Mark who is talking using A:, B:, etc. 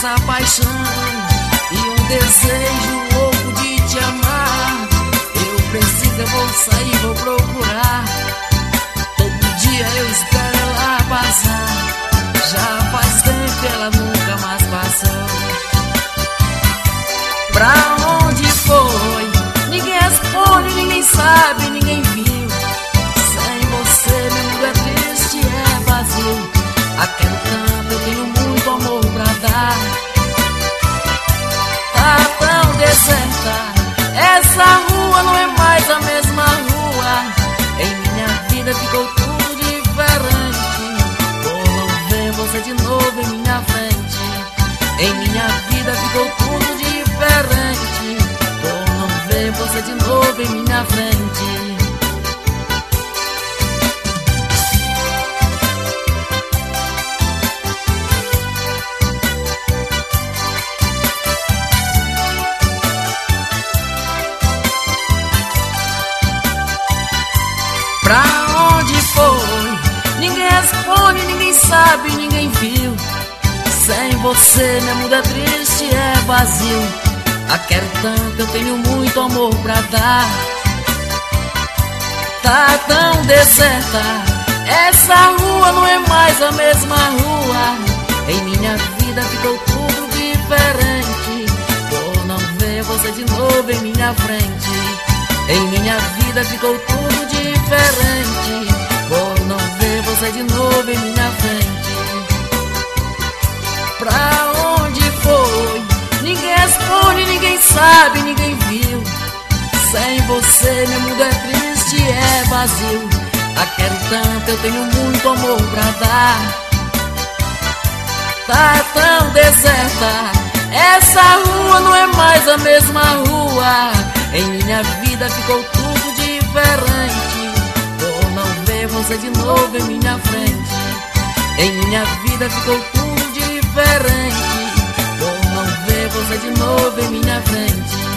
A: essa paixão e um desejo louco de te amar. Eu preciso, eu vou sair, vou procurar. Todo dia eu espero ela passar. Já faz tempo que ela nunca mais passou. Pra onde foi? Ninguém responde, ninguém sabe, ninguém viu. Sem você meu mundo é triste, é vazio. Aquele canto eu tenho muito amor pra dar. Tá tão deserta, essa rua não é mais a mesma rua. Em minha vida ficou tudo diferente por não ver você de novo em minha frente. Em minha vida ficou tudo diferente por não ver você de novo em minha frente. Pra onde foi? Ninguém responde, ninguém sabe, ninguém viu. Sem você meu mundo é triste, é vazio. A quero tanto, eu tenho muito amor pra dar. Tá tão deserta, essa rua não é mais a mesma rua. Em minha vida ficou tudo diferente por não ver você de novo em minha frente. Em minha vida ficou tudo diferente por não ver você de novo em minha frente. Pra onde foi? Ninguém responde, ninguém sabe, ninguém viu. Sem você meu mundo é triste, é vazio. A quero tanto, eu tenho muito amor pra dar. Tá tão deserta, essa rua não é mais a mesma rua. Em minha vida ficou tudo diferente por não ver você de novo em minha frente. Em minha vida ficou tudo diferente por não ver você de novo em minha frente.